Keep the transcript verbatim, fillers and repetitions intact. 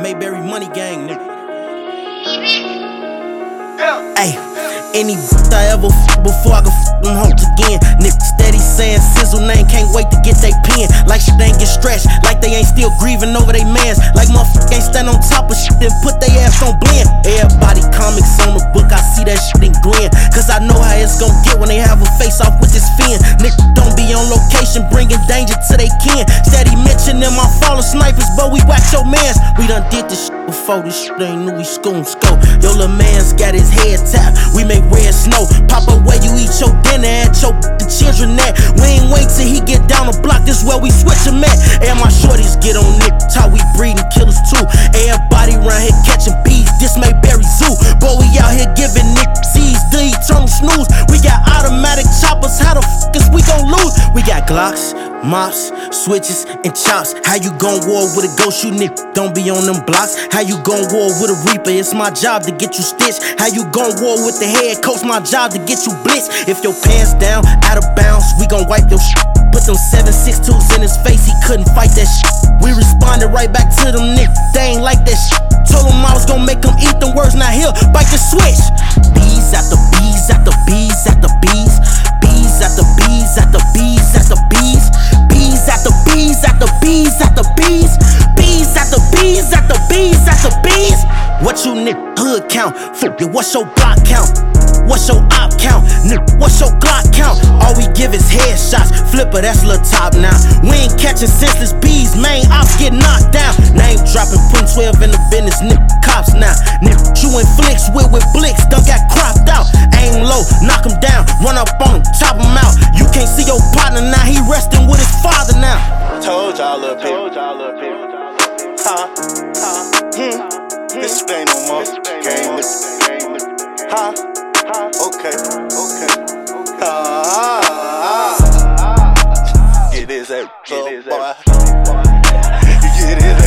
Mayberry Money Gang, nigga. Ay, any I ever f before I can f them hoes again. Nigga steady saying Sizzle name, can't wait to get they pen. Like shit ain't get stretched, like they ain't still grieving over they mans. Like motherfuckers ain't stand on top of shit and put they ass on blend. Everybody comics on the book, I see that shit and grin. Cause I know how it's gon' get when they have a face off with this fin. Nigga don't be on location, bringing danger to they kin. Steady mentioning my fallen snipers, but we whack your mans. We done did this shit before, this shit ain't new, we schoon scope. Yo lil' man's got his head tapped, we make red snow. Pop up where you eat your dinner at, your the children at. We ain't wait till he get down the block, this where we switch him at. And my shorties get on Nick, how we breeding killers too. Everybody round here catching bees, this Mayberry Zoo. Boy, we out here giving Nick C's the eternal snooze. We got automatic choppers, how the f is we gon' lose? We got Glocks, mops, switches, and chops. How you gon' war with a ghost, you Nick? Don't be on them blocks. How you gon' war with a reaper? It's my job to get you stitched. How you gon' war with the head coach? My job to get you blitzed. If your pants down, out of bounds, we gon' wipe your shit. Put them seven six twos in his face, he couldn't fight that shit. We responded right back to them niggas, they ain't like that shit. Told him I was gon' make them eat them words, now here, bite the switch. Bees at the bees, at the bees, at the bees. Bees at the bees, at the bees, at the bees. Bees at the bees, at the bees, at the bees. Bees at the bees, at the bees, at the bees. What you nigga hood count? Fuck it, what's your block count? What's your op count? Nigga, what's your Glock count? All we give is headshots. Flipper, that's Lil Top now. We ain't catching senseless bees, main ops get knocked down. Name dropping, putting twelve in the business, nigga, cops now. Nigga, you in flicks with with blicks, done got cropped out. Aim low, knock him down, run up on him, chop him out. You can't see your partner now, he resting with his father now. Told y'all little people. Huh? Hmm. This ain't no more game. Huh? Okay, okay. Ah, get his ass, boy. Get his ass.